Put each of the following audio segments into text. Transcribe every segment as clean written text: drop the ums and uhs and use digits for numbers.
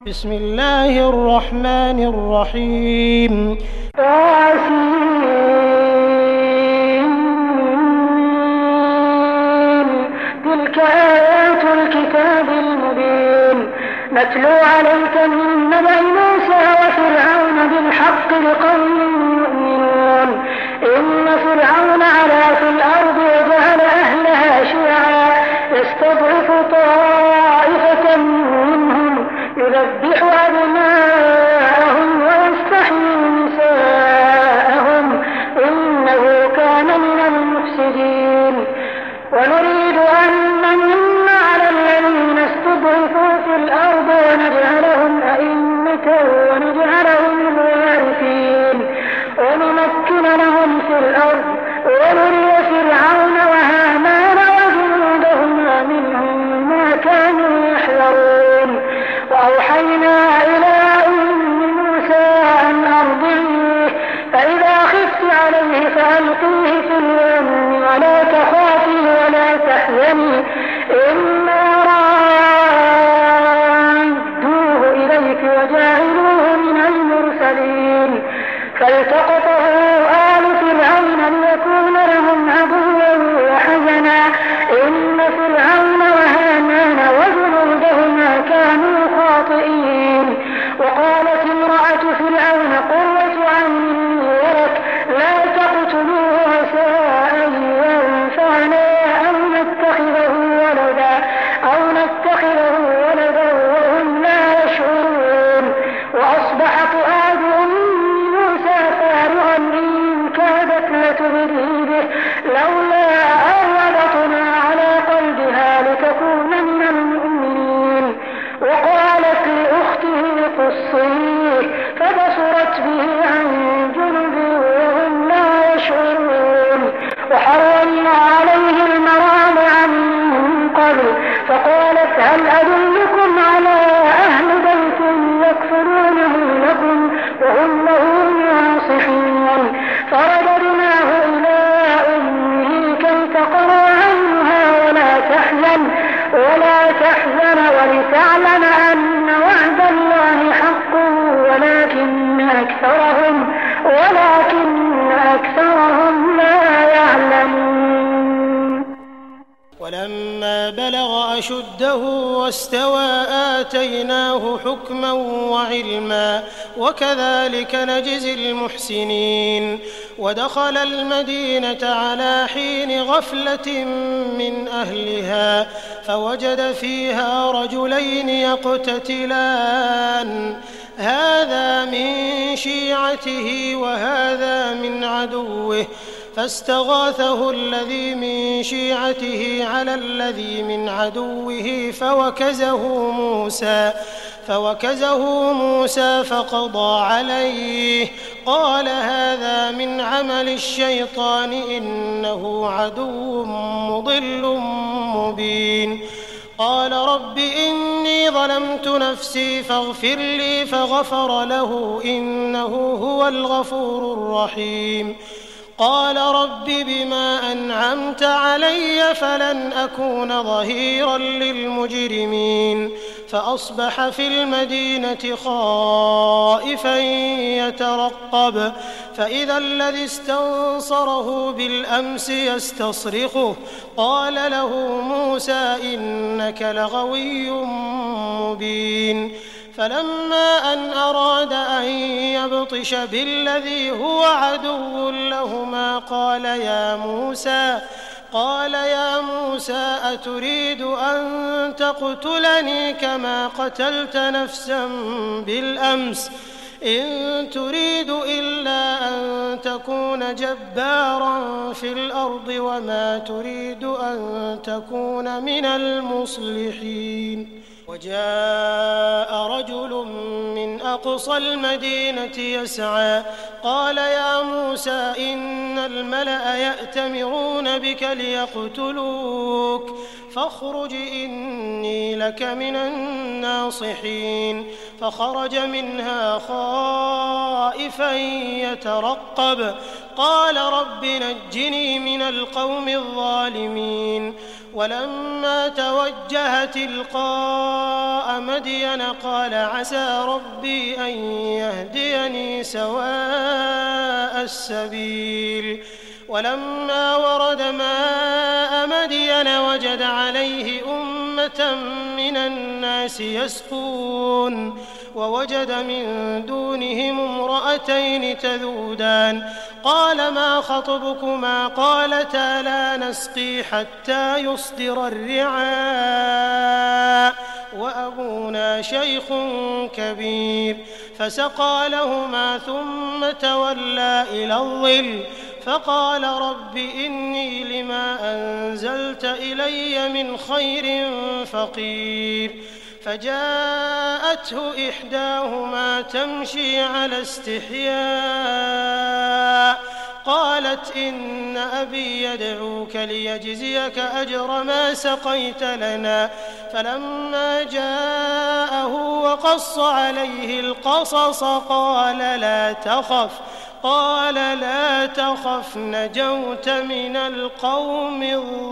بسم الله الرحمن الرحيم. تلك آيات الكتاب المبين نتلو عليك من نبأ موسى وفرعون بالحق لقوم يؤمنون. إن فرعون علا في الأرض وجعل أهلها شيعا يستضعف طائفة منهم يذبح أبناءهم ويستحيي نساءهم إنه كان من المفسدين. ونريد أن نمن على الذين استضعفوا في الأرض ونجعلهم أئمة ونجعلهم الوارثين ونمكن لهم في الأرض ونري فرعون وهامان وجنودهما منهم ما كانوا يحذرون. وأوحينا إلى أم موسى أن أرضعيه فإذا خفت عليه فألقيه في اليم ولا تخافي ولا تحزني إنا رادوه إليك وجاعلوه من المرسلين. فالتقطه آل فرعون ليكون لهم عدوا وحزنا إن فرعون وهامان وجنودهما كانوا خاطئين. وقالت امرأة فرعون قرة عين ولك لا تقتلوه عسى أن ينفعنا أو نتخذه ولدا وهم لا يشعرون. وأصبح فؤاد أم موسى فارغا إن كادت لتبدي به لولا أن ربطنا على قلبها لتكون من المؤمنين. وقالت لأخته قصيه فبصرت به عن جنب وهم لا يشعرون. وحرمنا عليه المراضع من قبل فقالت هل أدلكم على أهل بيت يكفلونه لكم وهم له ناصحون. فرددناه إلى أمه كي تقر عينها ولا تحزن ولتعلم أن وعد الله حق ولكن أكثرهم لا يعلمون. ولما بلغ أشده واستوى آتيناه حكما وعلما وكذلك نجزي المحسنين. ودخل المدينة على حين غفلة من أهلها فوجد فيها رجلين يقتتلان هذا من شيعته وهذا من عدوه فاستغاثه الذي من شيعته على الذي من عدوه فوكزه موسى فقضى عليه قال هذا من عمل الشيطان إنه عدو مضل مبين. قال رب إني ظلمت نفسي فاغفر لي فغفر له إنه هو الغفور الرحيم. قال رب بما أنعمت علي فلن أكون ظهيرا للمجرمين. فأصبح في المدينة خائفا يترقب فإذا الذي استنصره بالأمس يستصرخه قال له موسى إنك لغوي مبين. فلما أن أراد أن يبطش بالذي هو عدو لهما قال يا موسى أتريد أن تقتلني كما قتلت نفسا بالأمس إن تريد إلا أن تكون جبارا في الأرض وما تريد أن تكون من المصلحين. وجاء رجل من أقصى المدينة يسعى قال يا موسى إن الملأ يأتمرون بك ليقتلوك فاخرج إني لك من الناصحين. فخرج منها خائفا يترقب قال رب نجني من القوم الظالمين. ولما توجه تلقاء مدين قال عسى ربي أن يهديني سواء السبيل ولما ورد ماء مدين وجد عليه أمة من الناس يسقون ووجد من دونهم امرأتين تذودان قال ما خطبكما قالتا لا نسقي حتى يصدر الرعاء وأبونا شيخ كبير فسقى لهما ثم تولى إلى الظل فقال رب إني لما أنزلت إلي من خير فقير فجاءته إحداهما تمشي على استحياء قالت إن أبي يدعوك ليجزيك أجر ما سقيت لنا فلما جاءه وقص عليه القصص قال لا تخف نجوت من القوم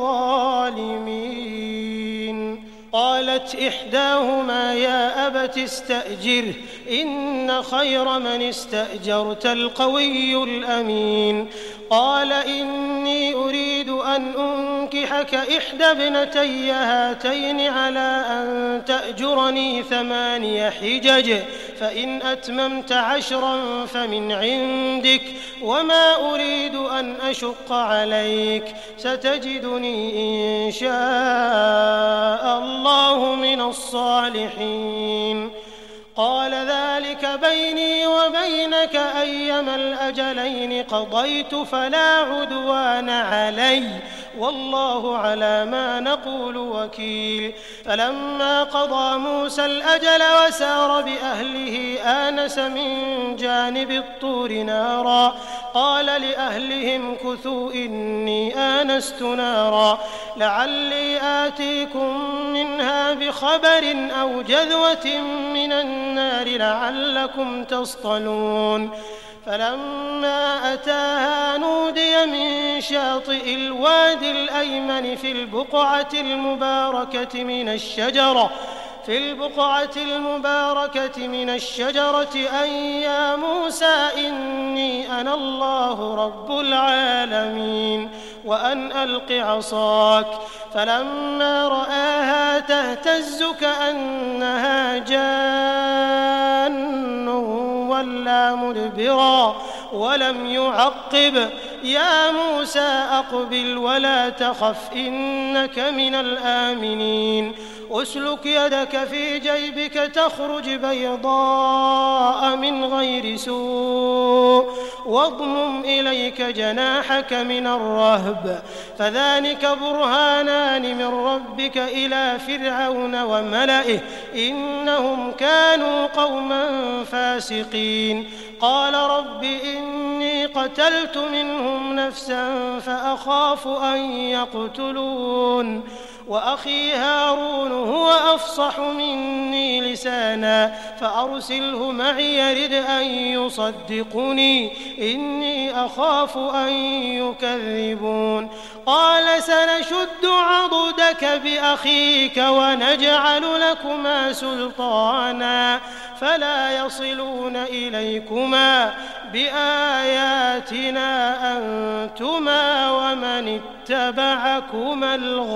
الظالمين قالت إحداهما يا أبت استأجره إن خير من استأجرت القوي الأمين قال إني أريد أن أنكحك إحدى ابنتي هاتين على أن تأجرني 8 حجج فإن أتممت 10 فمن عندك وما أريد أن أشق عليك ستجدني إن شاء الله من الصالحين قال ذلك بيني وبينك أيما الأجلين قضيت فلا عدوان علي والله على ما نقول وكيل فلما قضى موسى الأجل وسار بأهله آنس من جانب الطور نارا قال لأهلهم كثوا إني آنست نارا لعلي آتيكم منها بخبر أو جذوة من النار لعلكم تصطلون فلما أتاها نودي من شاطئ الوادي الأيمن في البقعة المباركة من الشجرة أن يا موسى إني أنا الله رب العالمين وأن ألق عصاك فلما رآها تهتز كأنها جان ولا مدبرا ولم يعقب يا موسى أقبل ولا تخف إنك من الآمنين أسلك يدك في جيبك تخرج بيضاء من غير سوء واضمم إليك جناحك من الرهب فذلك برهانان من ربك إلى فرعون وملئه إنهم كانوا قوما فاسقين قال رب إني قتلت منهم نفسا فأخاف أن يقتلون وأخي هارون هو أفصح مني لسانا فأرسله معي يرد أن يصدقني إني أخاف أن يكذبون قال سنشد عضدك بأخيك ونجعل لكما سلطانا فلا يصلون إليكما بآياتنا أنتما ومن اتبعكما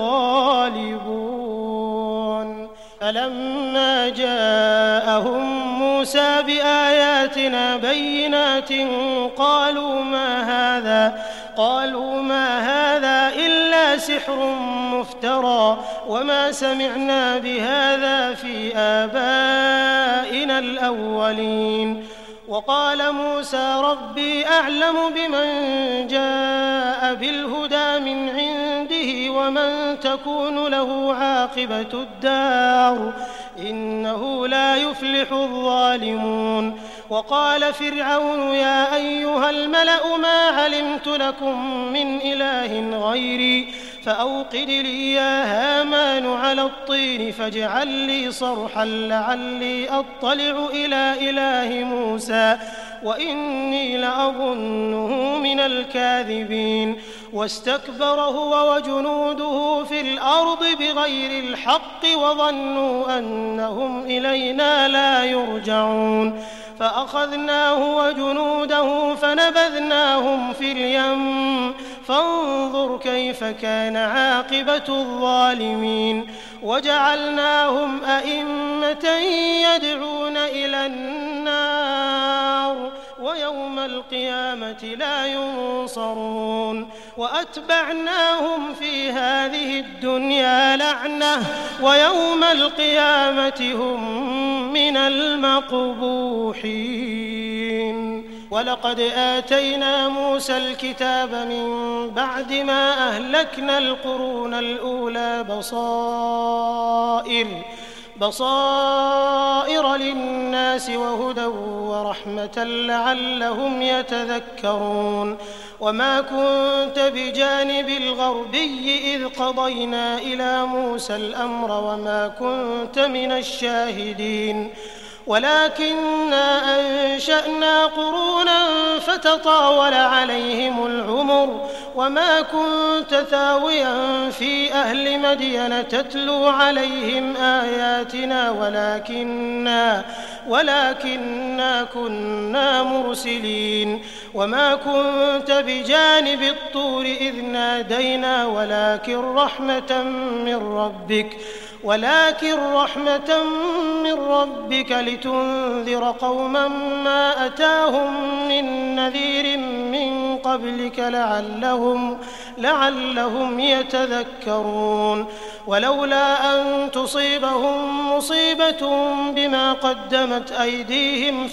الغالبون فلما جاءهم موسى بآياتنا بينات قالوا ما هذا إلا سحر مفترى وما سمعنا بهذا في آبائنا الأولين وقال موسى ربي أعلم بمن جاء بالهدى من عنده ومن تكون له عاقبة الدار إنه لا يفلح الظالمون وقال فرعون يا أيها الملأ ما علمت لكم من إله غيري فأوقد لي يا هامان على الطين فاجعل لي صرحا لعلي أطلع إلى إله موسى وإني لأظنه من الكاذبين واستكبر هو وجنوده في الأرض بغير الحق وظنوا أنهم إلينا لا يرجعون فأخذناه وجنوده فنبذناهم في اليم فانظر كيف كان عاقبة الظالمين وجعلناهم أئمة يدعون إلى النار ويوم القيامة لا ينصرون وأتبعناهم في هذه الدنيا لعنة ويوم القيامة هم من المقبوحين ولقد آتينا موسى الكتاب من بعد ما أهلكنا القرون الأولى بصائر للناس وهدى ورحمة لعلهم يتذكرون وما كنت بجانب الغربي إذ قضينا إلى موسى الأمر وما كنت من الشاهدين ولكننا أنشأنا قرونا فتطاول عليهم العمر وما كنت ثاويا في أهل مدين تتلو عليهم آياتنا ولكننا كنا مرسلين وما كنت بجانب الطور إذ نادينا ولكن رحمة من ربك لتنذر قوما ما أتاهم من نذير من قبلك لعلهم يتذكرون ولولا أن تصيبهم مصيبة بما قدمت أيديهم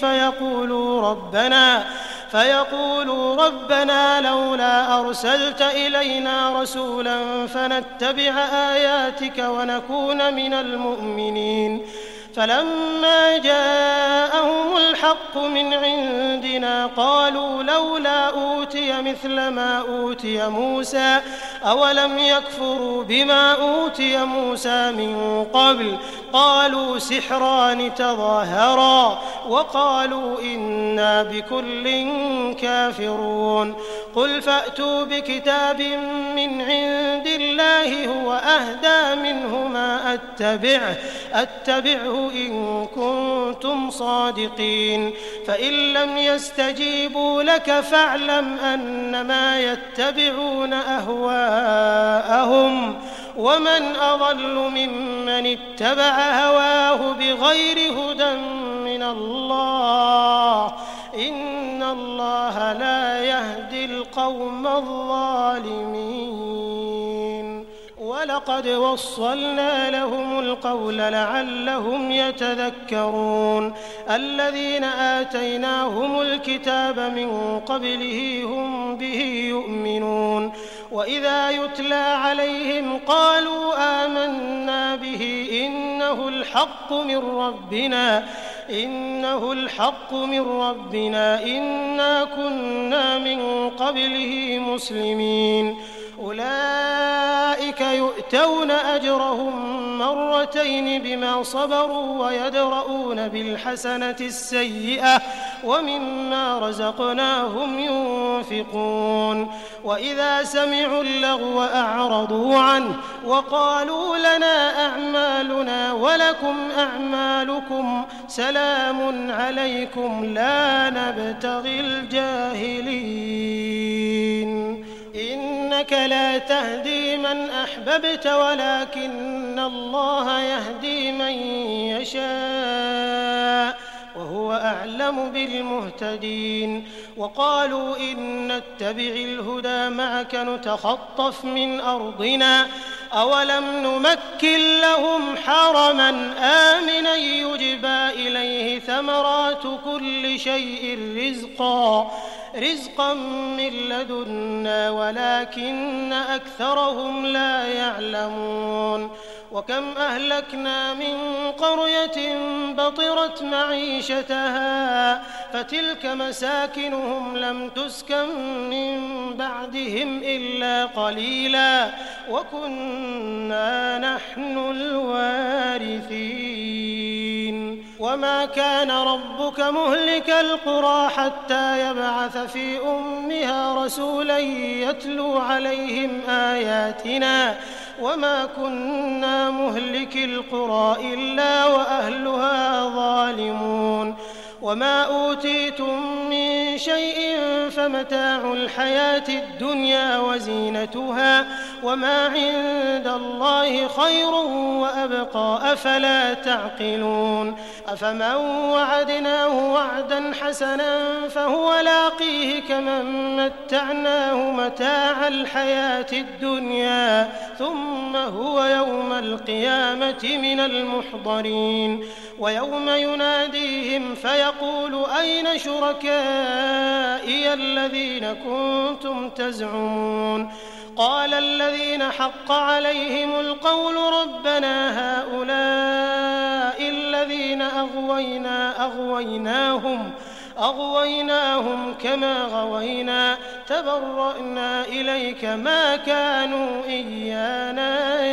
فيقولوا ربنا لولا أرسلت إلينا رسولا فنتبع آياتك ونكون من المؤمنين فلما جاءهم الحق من عندنا قالوا لولا أوتي مثل ما أوتي موسى أولم يكفروا بما أوتي موسى من قبل قالوا سحران تظاهرا وقالوا إنا بكل كافرون قل فأتوا بكتاب من عند الله هو أهدى منه ما أتبعه إن كنتم صادقين فإن لم يستجيبوا لك فاعلم أنما يتبعون أهواءهم ومن أضل ممن اتبع هواه بغير هدى من الله إن الله لا يهدي القوم الظالمين ولقد وصلنا لهم القول لعلهم يتذكرون الذين آتيناهم الكتاب من قبله هم به يؤمنون وإذا يتلى عليهم قالوا آمنا به إنه الحق من ربنا إنا كنا من قبله مسلمين أولئك يؤتون أجرهم مرتين بما صبروا ويدرؤون بالحسنة السيئة ومما رزقناهم ينفقون وإذا سمعوا اللغو أعرضوا عنه وقالوا لنا أعمالنا ولكم أعمالكم سلام عليكم لا نبتغي الجاهلين إنك لا تهدي من أحببت ولكن الله يهدي من يشاء وهو أعلم بالمهتدين وقالوا إن نتبع الهدى معك نتخطف من أرضنا أولم نمكن لهم حرما آمنا يجبى إليه ثمرات كل شيء رزقا من لدنا ولكن أكثرهم لا يعلمون وكم أهلكنا من قرية بطرت معيشتها فتلك مساكنهم لم تسكن من بعدهم إلا قليلا وكنا نحن الوارثين وما كان ربك مهلك القرى حتى يبعث في أمها رسولا يتلو عليهم آياتنا وما كنا مهلك القرى إلا وأهلها ظالمون وما أوتيتم من شيء فمتاع الحياة الدنيا وزينتها وما عند الله خير وأبقى أفلا تعقلون أفمن وعدناه وعدا حسنا فهو لاقيه كمن متعناه متاع الحياة الدنيا ثم هو يوم القيامة من المحضرين ويوم يناديهم فيقول أين شركائي الذين كنتم تزعمون قال الذين حق عليهم القول ربنا هؤلاء الذين أغويناهم كما غوينا تبرأنا إليك ما كانوا إيانا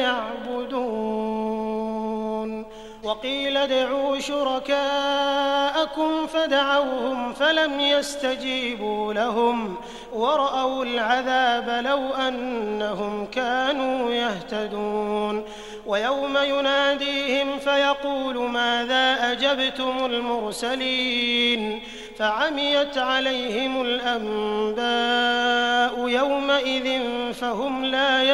يعبدون وقيل ادعوا شركاءكم فدعوهم فلم يستجيبوا لهم ورأوا العذاب لو أنهم كانوا يهتدون ويوم يناديهم فيقول ماذا أجبتم المرسلين فعميت عليهم الأنباء يومئذ فهم لا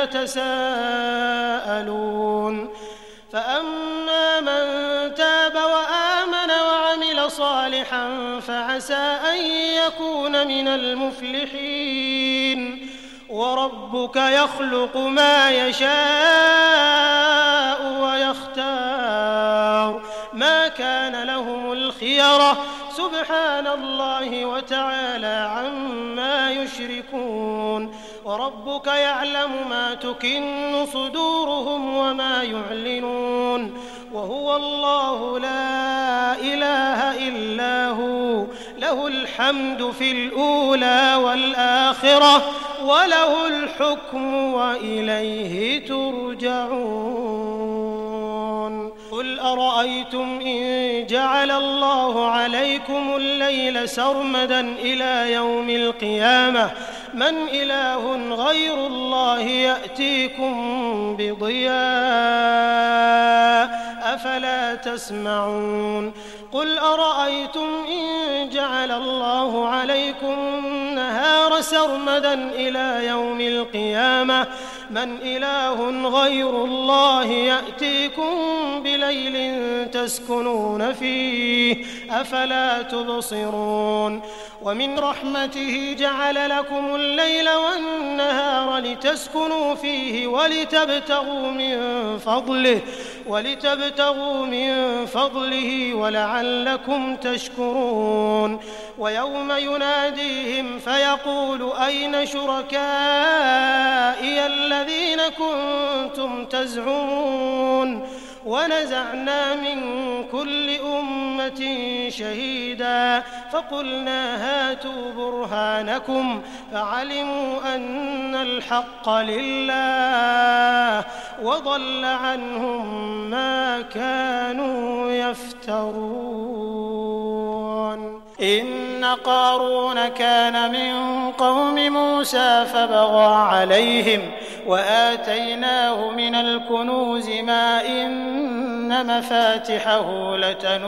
يتساءلون فأما من تاب وآمن وعمل صالحا فعسى أن يكون من المفلحين وربك يخلق ما يشاء ويختار ما كان لهم الخيرة سبحان الله وتعالى عما يشركون وربك يعلم ما تكن صدورهم وما يعلنون وهو الله لا إله إلا هو له الحمد في الأولى والآخرة وله الحكم وإليه ترجعون قل أرأيتم إن جعل الله عليكم الليل سرمدا إلى يوم القيامة من إله غير الله يأتيكم بضياء أفلا تسمعون قل أرأيتم إن جعل الله عليكم النهار سرمدا إلى يوم القيامة من إله غير الله يأتيكم بليل تسكنون فيه أفلا تبصرون ومن رحمته جعل لكم الليل والنهار لتسكنوا فيه ولتبتغوا من فضله ولعلكم تشكرون ويوم يناديهم فيقول أين شركائي الذين كنتم تزعمون ونزعنا من كل أمة شهيدا فقلنا هاتوا برهانكم فعلموا أن الحق لله وضل عنهم ما كانوا يفترون إن قارون كان من قوم موسى فبغى عليهم وآتيناه من الكنوز ما إن مفاتحه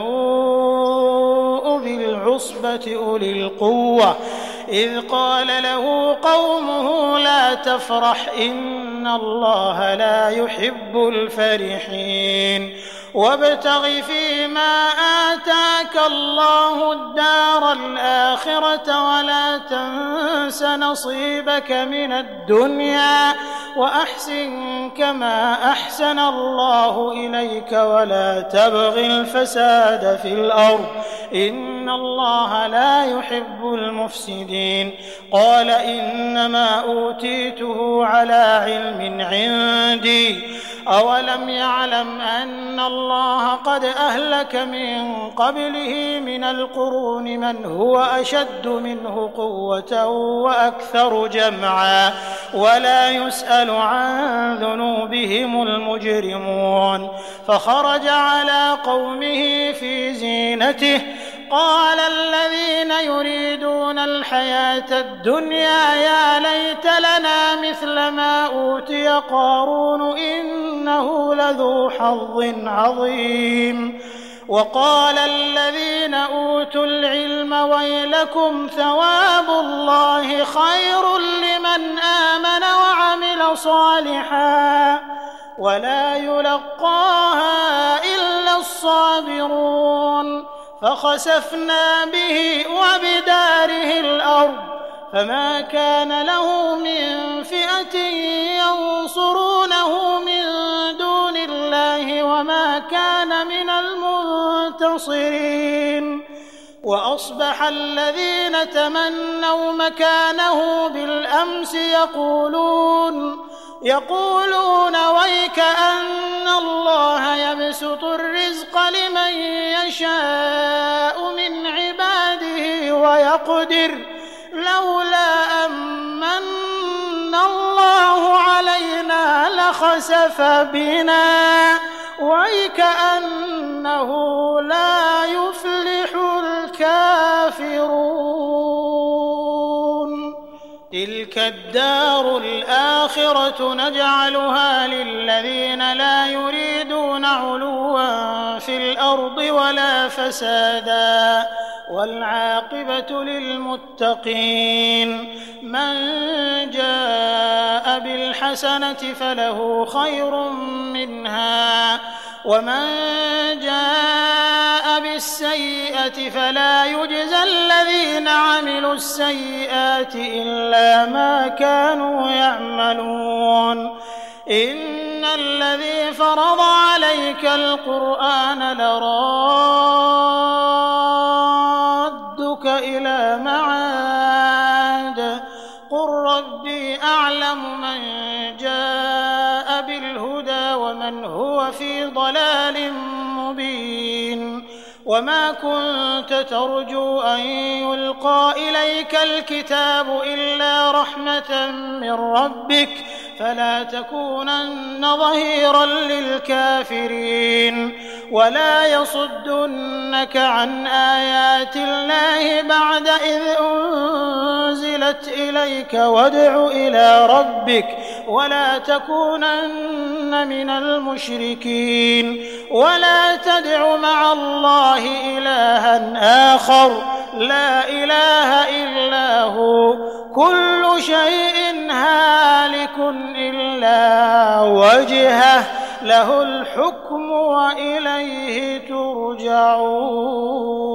لتنوء بالعصبة أولي القوة إذ قال له قومه لا تفرح إن الله لا يحب الفرحين وابتغ فيما آتاك الله الدار الآخرة ولا تنس نصيبك من الدنيا وأحسن كما أحسن الله إليك ولا تبغ الفساد في الأرض إن الله لا يحب المفسدين قال إنما أوتيته على علم من عندي أولم يعلم أن الله قد أهلك من قبله من القرون من هو أشد منه قوة وأكثر جمعا ولا يسأل عن ذنوبهم المجرمون فخرج على قومه في زينته قال الذين يريدون الحياة الدنيا يا ليت لنا مثل ما أوتي قارون إنه لذو حظ عظيم وقال الذين أوتوا العلم ويلكم ثواب الله خير لمن آمن وعمل صالحا ولا يلقاها إلا الصابرون فخسفنا به وبداره الأرض فما كان له من فئة ينصرونه من دون الله وما كان من المنتصرين وأصبح الذين تمنوا مكانه بالأمس يقولون ويك أن الله يبسط الرزق لمن يشاء من عباده ويقدر لولا أمن الله علينا لخسف بنا ويك أنه لا يفلح الكافرون تلك الدار الآخرة نجعلها للذين لا يريدون علوا في الأرض ولا فسادا والعاقبة للمتقين من جاء بالحسنة فله خير منها ومن جاء بالسيئة فلا يجزى الذين عملوا السيئات إلا ما كانوا يعملون إن الذي فرض عليك القرآن لرادك إلى معاد قل ربي أعلم من جاء بالهدى ومن هو في ضلال مبين وما كنت ترجو أن يلقى إليك الكتاب إلا رحمة من ربك فلا تكونن ظهيرا للكافرين ولا يصدنك عن آيات الله بعد إذ أنزلت إليك وادع إلى ربك ولا تكونن من المشركين ولا تدع مع الله إلها آخر لا إله إلا هو كل شيء هالك إلا وجهه له الحكم وإليه ترجعون